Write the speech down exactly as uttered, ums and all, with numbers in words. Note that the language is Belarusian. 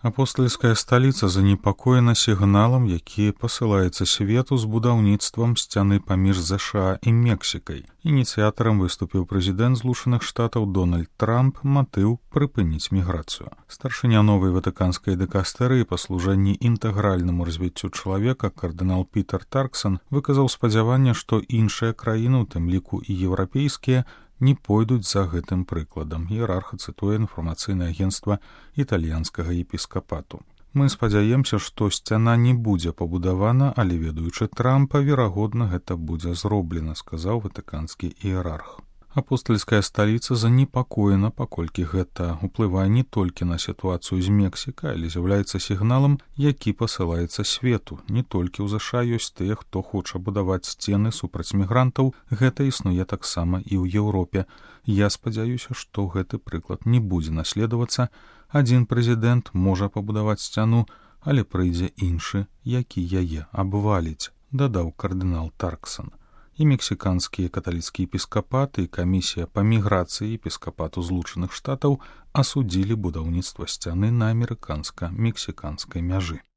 Апостальская сталіца занепакоена сігналам, які пасылаецца свету з будаўніцтвам сцяны паміж ЗША і Мексікай. Ініцыятарам выступіў прэзідэнт Злучаных Штатаў Дональд Трамп, матыў прыпыніць міграцыю. Старшыня новай ватыканскай дыкастэрыі па служэнні інтэгральнаму развіццю чалавека кардынал Пітер Тарксон выказаў спадзяванне, што іншыя краіны, у тым ліку і еўрапейскія, не пойдуць за гэтым прыкладам. Іерарх цытуе інфармацыйнае агенцтва італьянскага епіскапату. Мы спадзяемся, што сцяна не будзе пабудавана, але, ведаючы Трампа, верагодна, гэта будзе зроблена, сказаў ватыканскі іерарх. Апостальская сталіца занепакоена, паколькі гэта ўплывае не толькі на сітуацыю з Мексікай, але з'яўляецца сігналам, які пасылаецца свету. Не толькі ў ЗША ёсць тыя, хто хоча будаваць сцены супраць мігрантаў, гэта існуе таксама і ў Еўропе. Я спадзяюся, што гэты прыклад не будзе наследавацца. Адзін прэзідэнт можа пабудаваць сцяну, але прыйдзе іншы, які яе абваліць, дадаў кардынал Тарксон. І мексіканскія каталіцкія епіскапаты і камісія па міграцыі епіскапату Злучаных Штатаў асудзілі будаўніцтва сцяны на амерыканска-мексіканскай мяжы.